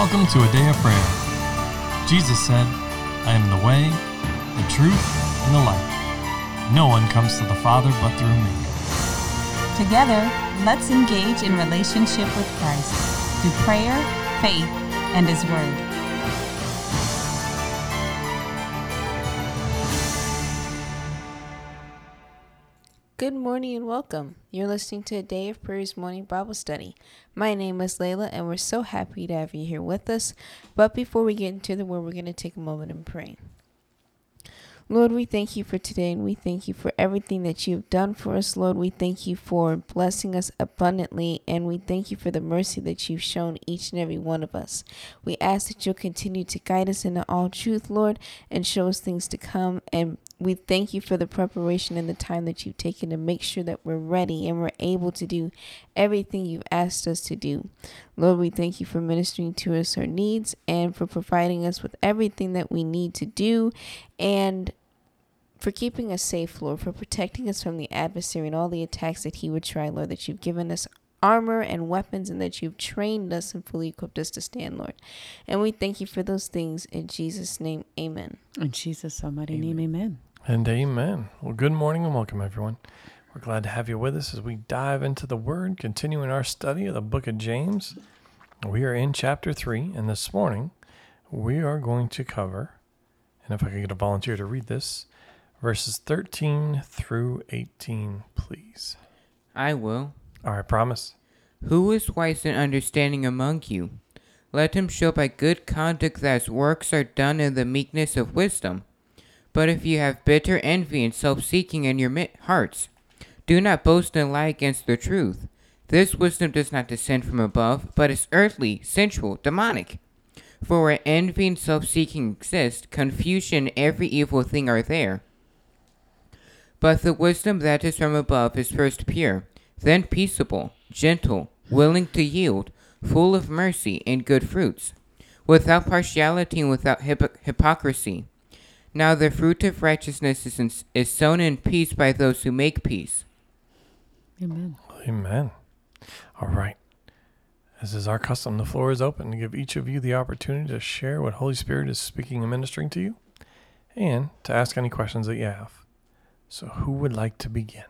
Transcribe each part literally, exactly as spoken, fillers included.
Welcome to a day of prayer. Jesus said, I am the way, the truth, and the life. No one comes to the Father but through me. Together, let's engage in relationship with Christ through prayer, faith, and His Word. Good morning and welcome. You're listening to a Day of Prayers morning Bible study. My name is Layla and we're so happy to have you here with us. But before we get into the word, we're going to take a moment and pray. Lord, we thank you for today and we thank you for everything that you've done for us. Lord, we thank you for blessing us abundantly and we thank you for the mercy that you've shown each and every one of us. We ask that you'll continue to guide us into all truth, Lord, and show us things to come. And we thank you for the preparation and the time that you've taken to make sure that we're ready and we're able to do everything you've asked us to do. Lord, we thank you for ministering to us our needs and for providing us with everything that we need to do and for keeping us safe, Lord, for protecting us from the adversary and all the attacks that he would try, Lord, that you've given us armor and weapons and that you've trained us and fully equipped us to stand, Lord. And we thank you for those things in Jesus' name. Amen. In Jesus' almighty Amen. name, amen. And amen. Well, good morning and welcome, everyone. We're glad to have you with us as we dive into the Word, continuing our study of the book of James. We are in chapter three, and this morning we are going to cover, and if I could get a volunteer to read this, verses thirteen through eighteen, please. I will. All right, promise. Who is wise and understanding among you? Let him show by good conduct that his works are done in the meekness of wisdom. But if you have bitter envy and self-seeking in your mi- hearts, do not boast and lie against the truth. This wisdom does not descend from above, but is earthly, sensual, demonic. For where envy and self-seeking exist, confusion and every evil thing are there. But the wisdom that is from above is first pure, then peaceable, gentle, willing to yield, full of mercy and good fruits, without partiality and without hypo- hypocrisy. Now the fruit of righteousness is, in, is sown in peace by those who make peace. Amen. Amen. All right. As is our custom, the floor is open to give each of you the opportunity to share what Holy Spirit is speaking and ministering to you and to ask any questions that you have. So who would like to begin?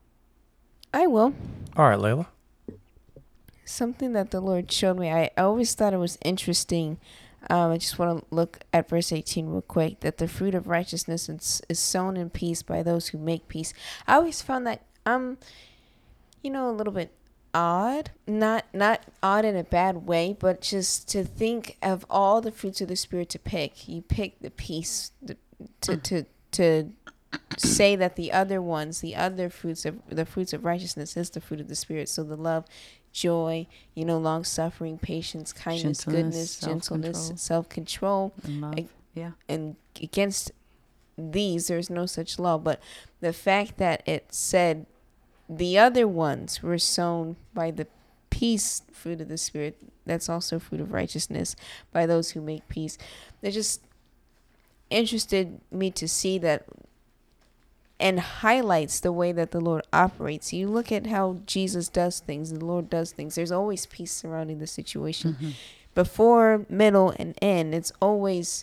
I will. All right, Layla. Something that the Lord showed me, I always thought it was interesting. Um, I just want to look at verse eighteen real quick, that the fruit of righteousness is, is sown in peace by those who make peace. I always found that, um, you know, a little bit odd, not not odd in a bad way, but just to think of all the fruits of the Spirit to pick. You pick the peace the, to, to, to say that the other ones, the other fruits of the fruits of righteousness is the fruit of the Spirit. So the love, joy, you know, long suffering, patience, kindness, Gentleness, goodness, gentleness, self-control. self-control. And love. Like, Yeah. and against these, there's no such law. But the fact that it said the other ones were sown by the peace fruit of the Spirit, that's also fruit of righteousness by those who make peace. It just interested me to see that and highlights the way that the Lord operates. You look at how Jesus does things, the Lord does things. There's always peace surrounding the situation. Mm-hmm. Before, middle, and end, it's always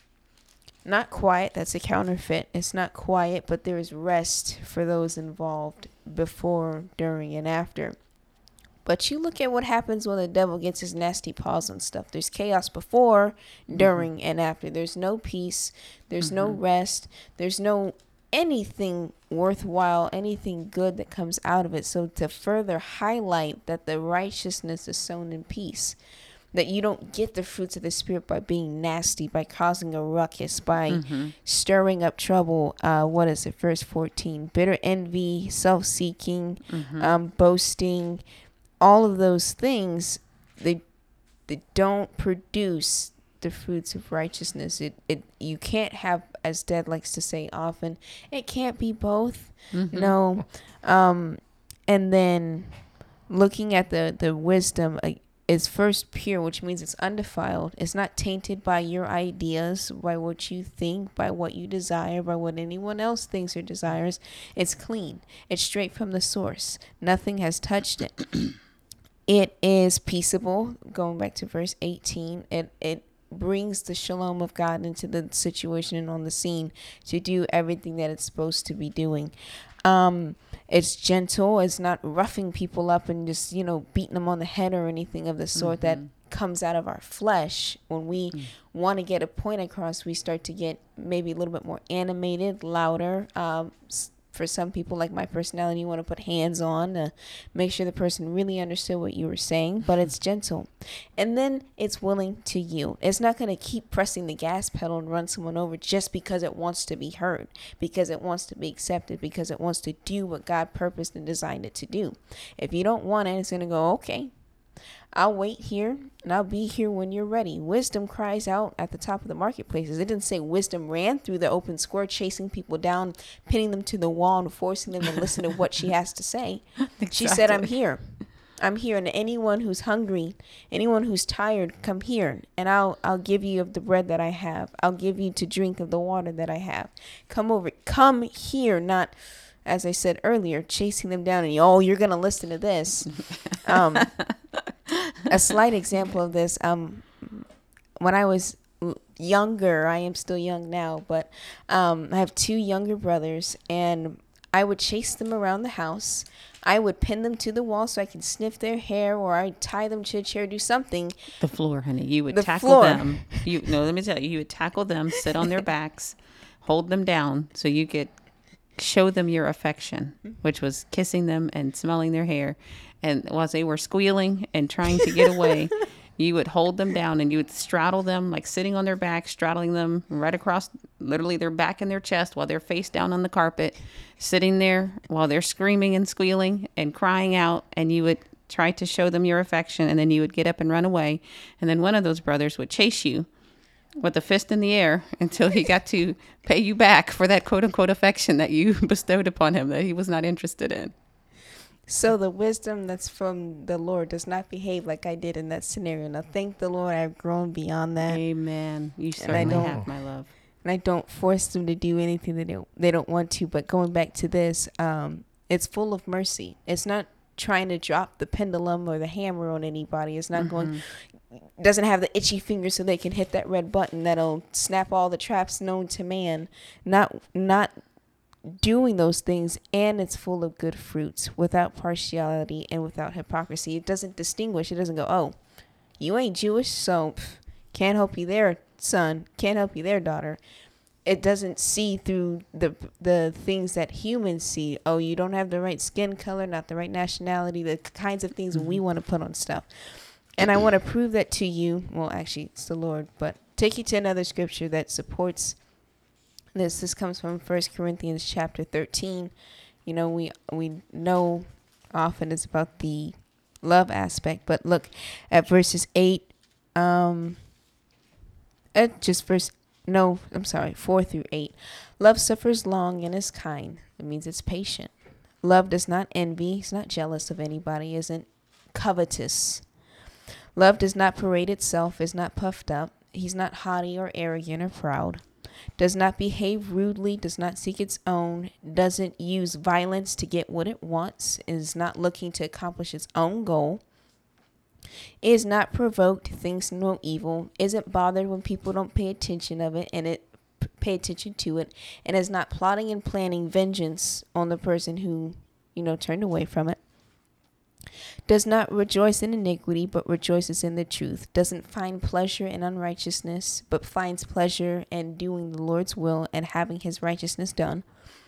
not quiet. That's a counterfeit. It's not quiet, but there is rest for those involved before, during, and after. But you look at what happens when the devil gets his nasty paws on stuff. There's chaos before, during, mm-hmm. and after. There's no peace. There's mm-hmm. no rest. There's no anything worthwhile, anything good that comes out of it. So to further highlight that the righteousness is sown in peace, that you don't get the fruits of the Spirit by being nasty, by causing a ruckus, by mm-hmm. stirring up trouble. Uh, what is it? Verse fourteen, bitter envy, self-seeking, mm-hmm. um, boasting, all of those things, they they don't produce the fruits of righteousness. It it you can't have, as Dad likes to say often, it can't be both. Mm-hmm. No. Um, and then looking at the, the wisdom, uh, is first pure, which means it's undefiled. It's not tainted by your ideas, by what you think, by what you desire, by what anyone else thinks or desires. It's clean. It's straight from the source. Nothing has touched it. it is peaceable. Going back to verse eighteen, it it brings the shalom of God into the situation and on the scene to do everything that it's supposed to be doing. Um, it's gentle. It's not roughing people up and just, you know, beating them on the head or anything of the sort Mm-hmm. that comes out of our flesh. When we Mm. want to get a point across, we start to get maybe a little bit more animated, louder. Um, s- for some people, like my personality, you want to put hands on to make sure the person really understood what you were saying, but it's gentle. And then it's willing to yield. It's not going to keep pressing the gas pedal and run someone over just because it wants to be heard, because it wants to be accepted, because it wants to do what God purposed and designed it to do. If you don't want it, it's going to go, okay, I'll wait here and I'll be here when you're ready. Wisdom cries out at the top of the marketplaces. It didn't say wisdom ran through the open square, chasing people down, pinning them to the wall and forcing them to listen to what she has to say. She said, I'm here. I'm here. And anyone who's hungry, anyone who's tired, come here and I'll, I'll give you of the bread that I have. I'll give you to drink of the water that I have. Come over, come here, not, as I said earlier, chasing them down and, oh, you're going to listen to this. Um, a slight example of this, um, when I was younger, I am still young now, but um, I have two younger brothers, and I would chase them around the house. I would pin them to the wall so I can sniff their hair, or I'd tie them to a chair, do something. The floor, honey. You would The tackle floor. them. You no, let me tell you. You would tackle them, sit on their backs, hold them down, so you could show them your affection, which was kissing them and smelling their hair. And while they were squealing and trying to get away, you would hold them down and you would straddle them, like sitting on their back, straddling them right across, literally their back and their chest while they're face down on the carpet, sitting there while they're screaming and squealing and crying out. And you would try to show them your affection, and then you would get up and run away. And then one of those brothers would chase you with a fist in the air until he got to pay you back for that quote unquote affection that you bestowed upon him that he was not interested in. So the wisdom that's from the Lord does not behave like I did in that scenario. Now, thank the Lord, I've grown beyond that. Amen. You certainly don't- have, my love. And I don't force them to do anything that they don't, they don't want to. But going back to this, um, it's full of mercy. It's not trying to drop the pendulum or the hammer on anybody. It's not going, doesn't have the itchy finger so they can hit that red button that'll snap all the traps known to man. Not, not doing those things, and it's full of good fruits without partiality and without hypocrisy. It doesn't distinguish. It doesn't go, oh, you ain't Jewish, so pff, can't help you there, son. Can't help you there, daughter. It doesn't see through the the things that humans see. Oh, you don't have the right skin color, not the right nationality, the kinds of things we want to put on stuff. And I want to prove that to you. Well, actually, it's the Lord, but take you to another scripture that supports this. This comes from First Corinthians chapter thirteen. You know, we we know often it's about the love aspect, but look at verses eight. Um, at just verse no, I'm sorry, four through eight. Love suffers long and is kind. It means it's patient. Love does not envy. It's not jealous of anybody. Isn't covetous. Love does not parade itself. Is not puffed up. He's not haughty or arrogant or proud. Does not behave rudely, does not seek its own, doesn't use violence to get what it wants, is not looking to accomplish its own goal, is not provoked, thinks no evil, isn't bothered when people don't pay attention of it and it pay attention to it, and is not plotting and planning vengeance on the person who, you know, turned away from it. Does not rejoice in iniquity, but rejoices in the truth. Doesn't find pleasure in unrighteousness, but finds pleasure in doing the Lord's will and having his righteousness done.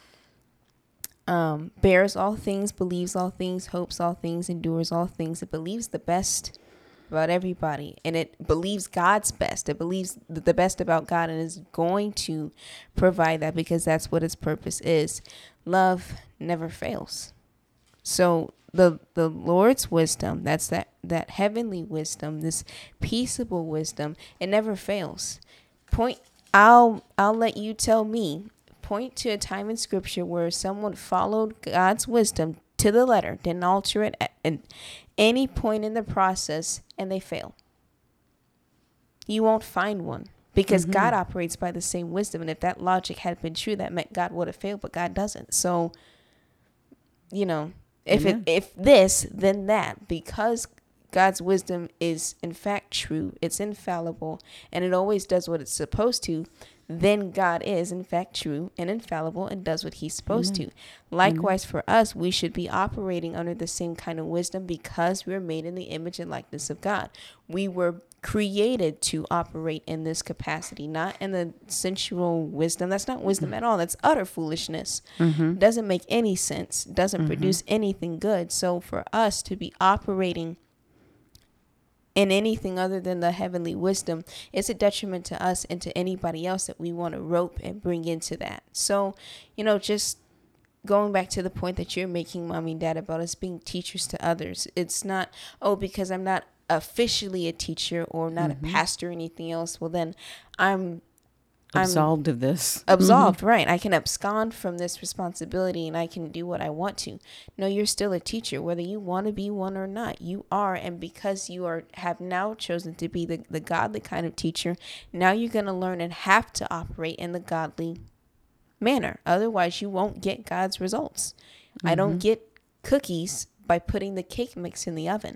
Um, bears all things, believes all things, hopes all things, endures all things. It believes the best about everybody, and it believes God's best. It believes the best about God and is going to provide that because that's what its purpose is. Love never fails. So the the Lord's wisdom, that's that, that heavenly wisdom, this peaceable wisdom, it never fails. Point, I'll I'll let you tell me, point to a time in scripture where someone followed God's wisdom to the letter, didn't alter it at, at any point in the process, and they fail. You won't find one because Mm-hmm. God operates by the same wisdom. And if that logic had been true, that meant God would have failed, but God doesn't. So, you know, if Amen. it, if this, then that, because God's wisdom is in fact true, it's infallible, and it always does what it's supposed to, then God is in fact true and infallible and does what he's supposed Amen. to. Likewise, for us, we should be operating under the same kind of wisdom because we're made in the image and likeness of God. We were created to operate in this capacity, not in the sensual wisdom. That's not wisdom at all. That's utter foolishness. Mm-hmm. Doesn't make any sense. Doesn't Mhm. produce anything good. So for us to be operating in anything other than the heavenly wisdom, it's a detriment to us and to anybody else that we want to rope and bring into that. So, you know, just going back to the point that you're making, Mommy and Dad, about us being teachers to others. It's not, oh, because I'm not officially a teacher or not Mhm. a pastor or anything else, well, then I'm I'm Absolved of this. absolved, right? I can abscond from this responsibility and I can do what I want to. No, you're still a teacher, whether you want to be one or not. You are, and because you are have now chosen to be the, the godly kind of teacher, now you're going to learn and have to operate in the godly manner. Otherwise, you won't get God's results. I don't get cookies by putting the cake mix in the oven.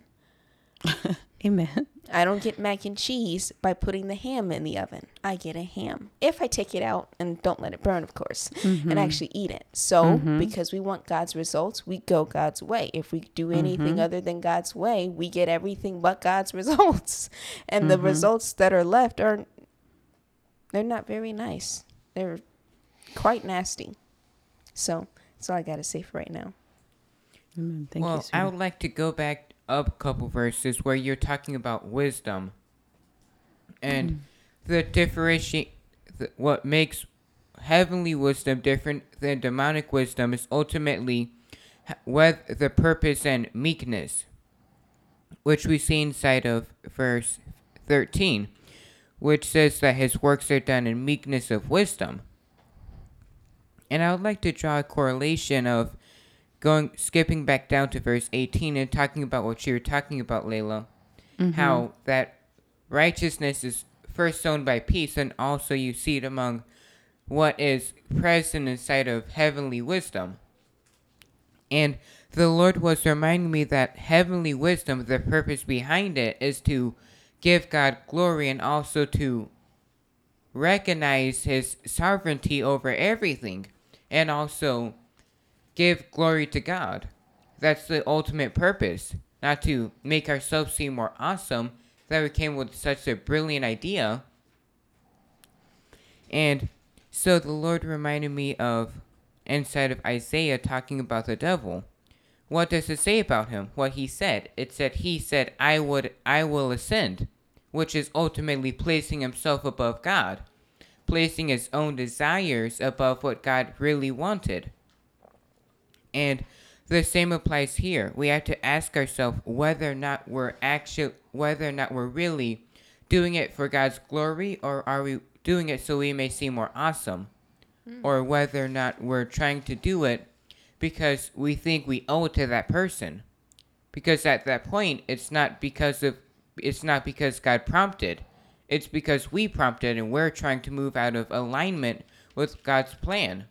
Amen. I don't get mac and cheese by putting the ham in the oven. I get a ham. If I take it out and don't let it burn, of course, and actually eat it. So, because we want God's results, we go God's way. If we do anything other than God's way, we get everything but God's results. And the results that are left are, they're not very nice. They're quite nasty. So, that's all I got to say for right now. Amen. Thank well, you, I sir. would like to go back up a couple verses where you're talking about wisdom and the differentiate. The, what makes heavenly wisdom different than demonic wisdom is ultimately ha- with the purpose and meekness, which we see inside of verse thirteen, which says that his works are done in meekness of wisdom. And I would like to draw a correlation of going skipping back down to verse eighteen and talking about what you were talking about, Layla, how that righteousness is first sown by peace, and also you see it among what is present inside of heavenly wisdom. And the Lord was reminding me that heavenly wisdom, the purpose behind it is to give God glory and also to recognize his sovereignty over everything and also give glory to God. That's the ultimate purpose. Not to make ourselves seem more awesome that we came with such a brilliant idea. And so the Lord reminded me of inside of Isaiah talking about the devil. What does it say about him? What he said. It said he said, I would I will ascend, which is ultimately placing himself above God, placing his own desires above what God really wanted. And the same applies here. We have to ask ourselves whether or not we're actually, whether or not we're really doing it for God's glory, or are we doing it so we may seem more awesome, mm. or whether or not we're trying to do it because we think we owe it to that person. Because at that point, it's not because of, it's not because God prompted. It's because we prompted and we're trying to move out of alignment with God's plan.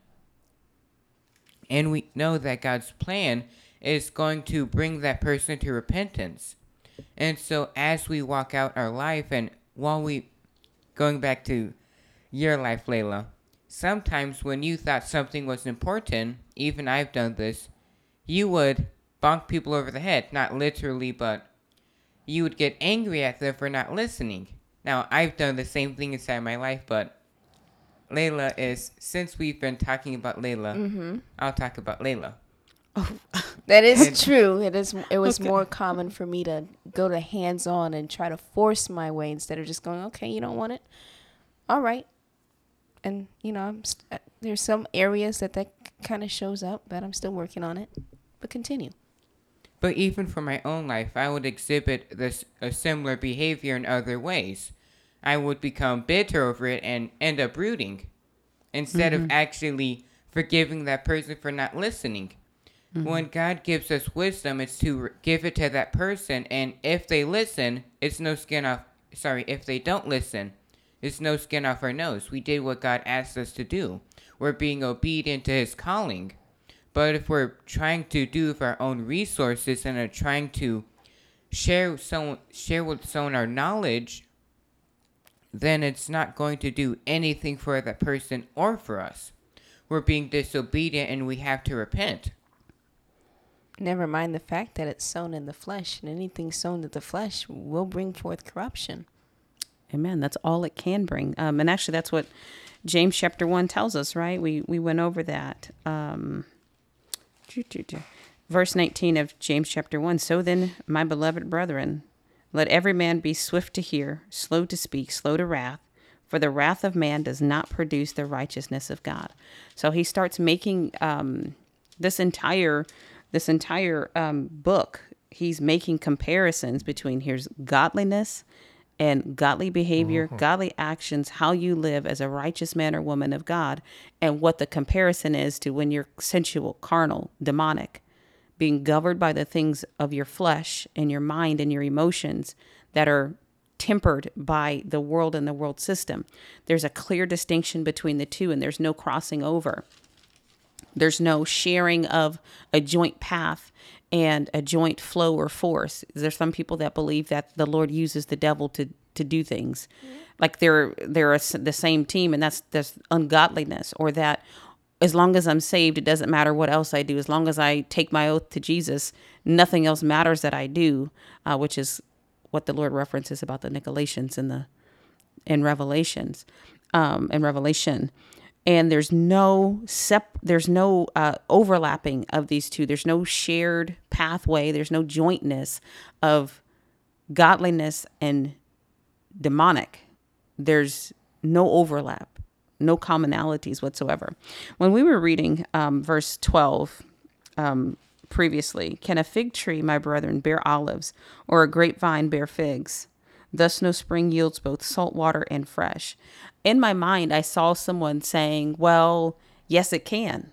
And we know that God's plan is going to bring that person to repentance. And so as we walk out our life, and while we, going back to your life, Layla, sometimes when you thought something was important, even I've done this, you would bonk people over the head. Not literally, but you would get angry at them for not listening. Now, I've done the same thing inside my life, but Layla is, since we've been talking about Layla, mm-hmm. I'll talk about Layla. Oh, that is And- true. It is. It was Okay. more common for me to go to hands-on and try to force my way instead of just going, okay, you don't want it? All right. And, you know, I'm st- there's some areas that that kind of shows up, but I'm still working on it. But continue. But even for my own life, I would exhibit this a similar behavior in other ways. I would become bitter over it and end up rooting instead Mm-hmm. of actually forgiving that person for not listening. Mm-hmm. When God gives us wisdom, it's to re- give it to that person, and if they listen, it's no skin off. Sorry, if they don't listen, it's no skin off our nose. We did what God asked us to do. We're being obedient to his calling. But if we're trying to do with our own resources and are trying to share some share with someone our knowledge, then it's not going to do anything for that person or for us. We're being disobedient and we have to repent. Never mind the fact that it's sown in the flesh, and anything sown in the flesh will bring forth corruption. Amen. That's all it can bring. Um, and actually, that's what James chapter one tells us, right? We we went over that. Um, verse nineteen of James chapter one. So then, my beloved brethren, let every man be swift to hear, slow to speak, slow to wrath, for the wrath of man does not produce the righteousness of God. So he starts making um, this entire this entire um, book. He's making comparisons between here's godliness and godly behavior, mm-hmm. godly actions, how you live as a righteous man or woman of God, and what the comparison is to when you're sensual, carnal, demonic, being governed by the things of your flesh and your mind and your emotions that are tempered by the world and the world system. There's a clear distinction between the two, and there's no crossing over. There's no sharing of a joint path and a joint flow or force. There's some people that believe that the Lord uses the devil to, to do things. Mm-hmm. Like they're they're a, the same team, and that's, that's ungodliness. Or that as long as I'm saved, it doesn't matter what else I do. As long as I take my oath to Jesus, nothing else matters that I do, uh, which is what the Lord references about the Nicolaitans in the in Revelations, um, in Revelation. And there's no sep- there's no uh, overlapping of these two. There's no shared pathway. There's no jointness of godliness and demonic. There's no overlap, no commonalities whatsoever. When we were reading um, verse twelve um, previously, can a fig tree, my brethren, bear olives, or a grapevine bear figs? Thus no spring yields both salt water and fresh. In my mind, I saw someone saying, well, yes, it can.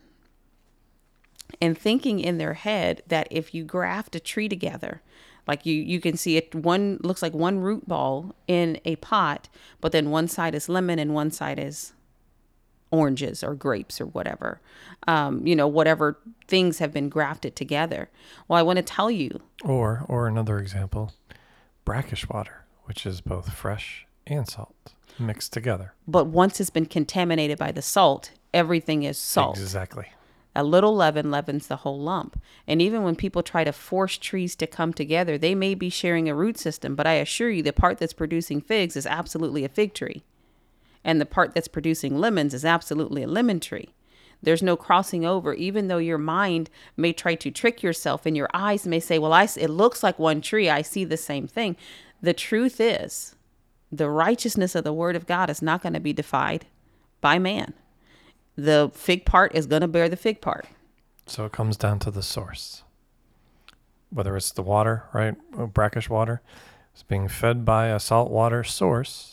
And thinking in their head that if you graft a tree together, like you, you can see it, one looks like one root ball in a pot, but then one side is lemon and one side is oranges or grapes or whatever, um, you know, whatever things have been grafted together. Well, I want to tell you. Or, or another example, brackish water, which is both fresh and salt mixed together. But once it's been contaminated by the salt, everything is salt. Exactly. A little leaven leavens the whole lump. And even when people try to force trees to come together, they may be sharing a root system, but I assure you the part that's producing figs is absolutely a fig tree. And the part that's producing lemons is absolutely a lemon tree. There's no crossing over, even though your mind may try to trick yourself and your eyes may say, well, I, it looks like one tree. I see the same thing. The truth is, the righteousness of the word of God is not going to be defied by man. The fig part is going to bear the fig part. So it comes down to the source. Whether it's the water, right? Brackish water is being fed by a saltwater source,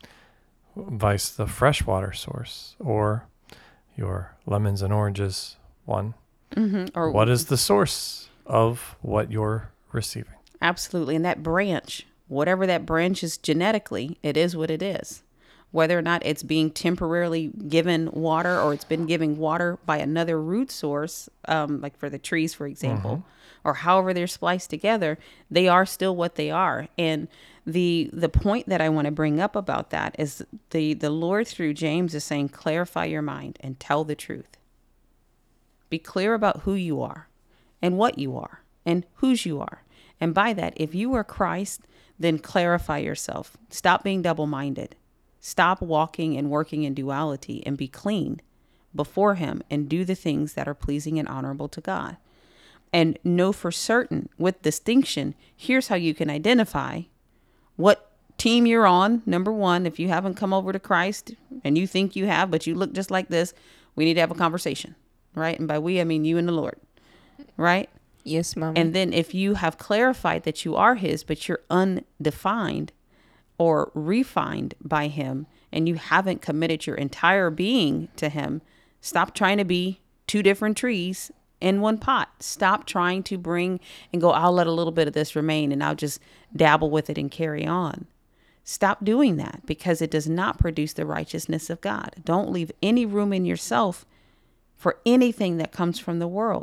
vice the freshwater source, or your lemons and oranges one. Mm-hmm. Or what is the source of what you're receiving? Absolutely. And that branch, whatever that branch is genetically, it is what it is. Whether or not it's being temporarily given water or it's been giving water by another root source, um, like for the trees, for example, mm-hmm. or however they're spliced together, they are still what they are. And the the point that I want to bring up about that is the, the Lord through James is saying, clarify your mind and tell the truth. Be clear about who you are and what you are and whose you are. And by that, if you are Christ, then clarify yourself. Stop being double-minded. Stop walking and working in duality and be clean before him and do the things that are pleasing and honorable to God. And know for certain, with distinction, here's how you can identify what team you're on. Number one, if you haven't come over to Christ and you think you have, but you look just like this, we need to have a conversation, right? And by we, I mean you and the Lord, right? Yes, Mom. And then if you have clarified that you are his, but you're undefined or refined by him, and you haven't committed your entire being to him, stop trying to be two different trees in one pot. Stop trying to bring and go, I'll let a little bit of this remain and I'll just dabble with it and carry on. Stop doing that because it does not produce the righteousness of God. Don't leave any room in yourself for anything that comes from the world.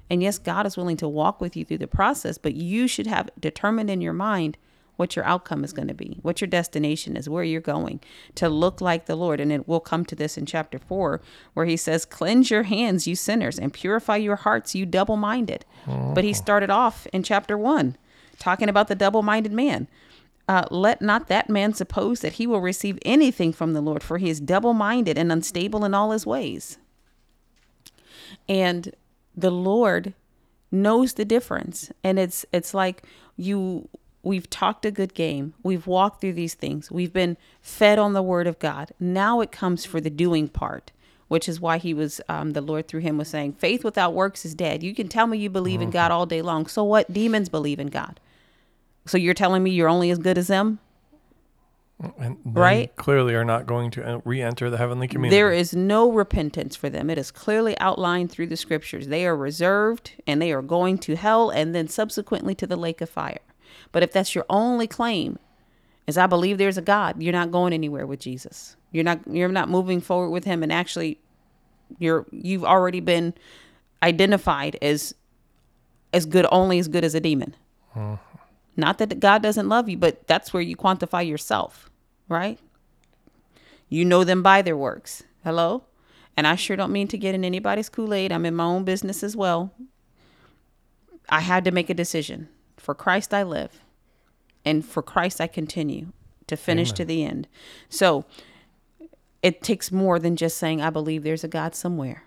And yes, God is willing to walk with you through the process, but you should have determined in your mind what your outcome is going to be, what your destination is, where you're going to look like the Lord. And it will come to this in chapter four, where he says, cleanse your hands, you sinners, and purify your hearts, you double-minded. Mm-hmm. But he started off in chapter one, talking about the double-minded man. Uh, let not that man suppose that he will receive anything from the Lord, for he is double-minded and unstable in all his ways. And the Lord knows the difference. And it's it's like you... We've talked a good game. We've walked through these things. We've been fed on the word of God. Now it comes for the doing part, which is why he was, um, the Lord through him was saying, faith without works is dead. You can tell me you believe in God all day long. So what? Demons believe in God. So you're telling me you're only as good as them? And right? Clearly are not going to re-enter the heavenly community. There is no repentance for them. It is clearly outlined through the scriptures. They are reserved and they are going to hell and then subsequently to the lake of fire. But if that's your only claim, is I believe there's a God, you're not going anywhere with Jesus. You're not you're not moving forward with him, and actually you're you've already been identified as as good, only as good as a demon. Mm-hmm. Not that God doesn't love you, but that's where you quantify yourself, right? You know them by their works. Hello? And I sure don't mean to get in anybody's Kool-Aid. I'm in my own business as well. I had to make a decision. For Christ I live, and for Christ I continue to finish Amen. To the end. So it takes more than just saying, I believe there's a God somewhere.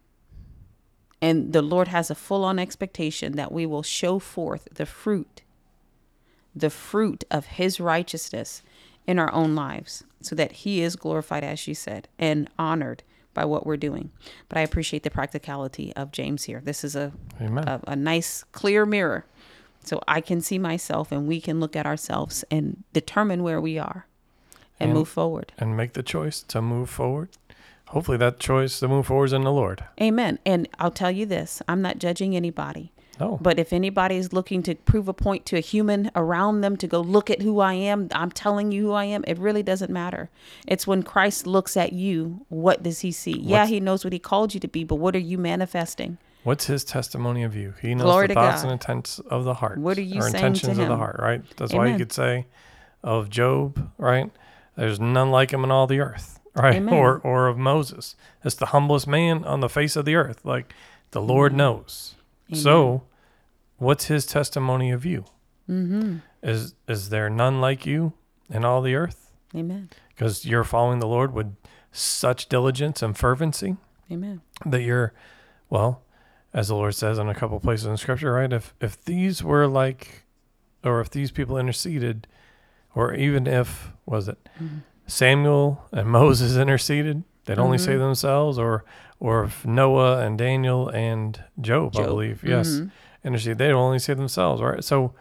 And the Lord has a full-on expectation that we will show forth the fruit, the fruit of his righteousness in our own lives, so that he is glorified, as you said, and honored by what we're doing. But I appreciate the practicality of James here. This is a, a, a nice, clear mirror. So I can see myself and we can look at ourselves and determine where we are and, and move forward. And make the choice to move forward. Hopefully that choice to move forward is in the Lord. Amen. And I'll tell you this, I'm not judging anybody. No. But if anybody is looking to prove a point to a human around them to go, look at who I am, I'm telling you who I am, it really doesn't matter. It's when Christ looks at you, what does he see? What's, yeah, he knows what he called you to be, but what are you manifesting? What's his testimony of you? He knows Glory the thoughts God. And intents of the heart. What are you or saying intentions to him? Of the heart, right? That's Amen. Why you could say of Job, right? There's none like him in all the earth, right? Amen. Or or of Moses. It's the humblest man on the face of the earth. Like the Lord Amen. Knows. Amen. So what's his testimony of you? Mm-hmm. Is is there none like you in all the earth? Amen. Because you're following the Lord with such diligence and fervency. Amen. That you're, well, as the Lord says in a couple of places in Scripture, right? If if these were like, or if these people interceded, or even if, was it, mm-hmm. Samuel and Moses interceded, they'd only mm-hmm. save themselves, or or if Noah and Daniel and Job, Job. I believe, yes, mm-hmm. interceded, they'd only save themselves, right? So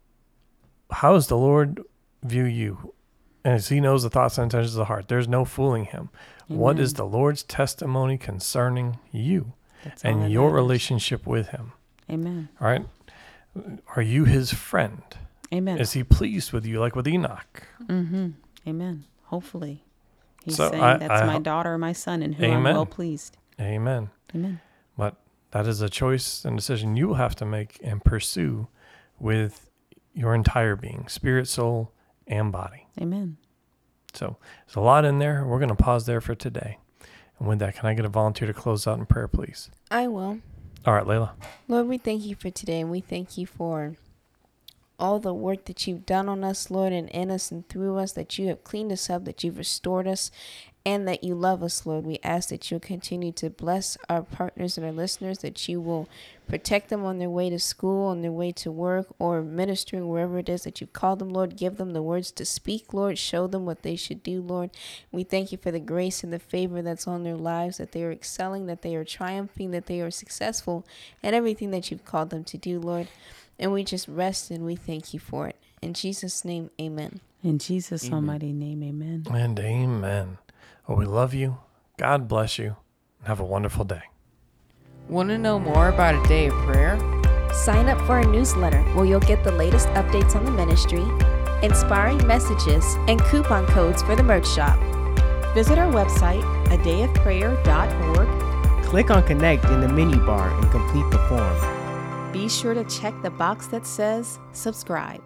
how does the Lord view you? As he knows the thoughts and intentions of the heart, there's no fooling him. Amen. What is the Lord's testimony concerning you? That's and your matters. Relationship with him. Amen. All right. Are you his friend? Amen. Is he pleased with you like with Enoch? Mm-hmm. Amen. Hopefully. He's so saying I, that's I, my daughter or my son in whom amen. I'm well pleased. Amen. Amen. But that is a choice and decision you will have to make and pursue with your entire being, spirit, soul, and body. Amen. So there's a lot in there. We're going to pause there for today. And with that, can I get a volunteer to close out in prayer, please? I will. All right, Layla. Lord, we thank you for today, and we thank you for all the work that you've done on us, Lord, and in us and through us, that you have cleaned us up, that you've restored us, and that you love us, Lord. We ask that you'll continue to bless our partners and our listeners, that you will protect them on their way to school, on their way to work, or ministering wherever it is that you've called them, Lord. Give them the words to speak, Lord. Show them what they should do, Lord. We thank you for the grace and the favor that's on their lives, that they are excelling, that they are triumphing, that they are successful in everything that you've called them to do, Lord. And we just rest and we thank you for it. In Jesus' name, amen. In Jesus' Amen. almighty name, amen. And amen. Well, we love you. God bless you. Have a wonderful day. Want to know more about a day of prayer? Sign up for our newsletter where you'll get the latest updates on the ministry, inspiring messages, and coupon codes for the merch shop. Visit our website, a day of prayer dot org. Click on Connect in the menu bar and complete the form. Be sure to check the box that says subscribe.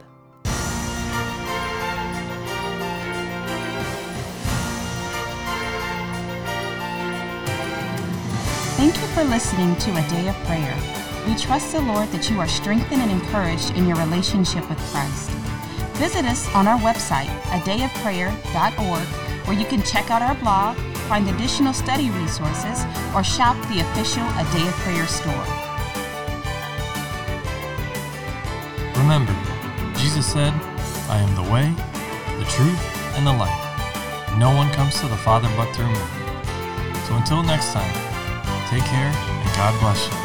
Thank you for listening to A Day of Prayer. We trust the Lord that you are strengthened and encouraged in your relationship with Christ. Visit us on our website, a day of prayer dot org, where you can check out our blog, find additional study resources, or shop the official A Day of Prayer store. Remember, Jesus said, I am the way, the truth, and the life. No one comes to the Father but through me. So until next time, take care and God bless you.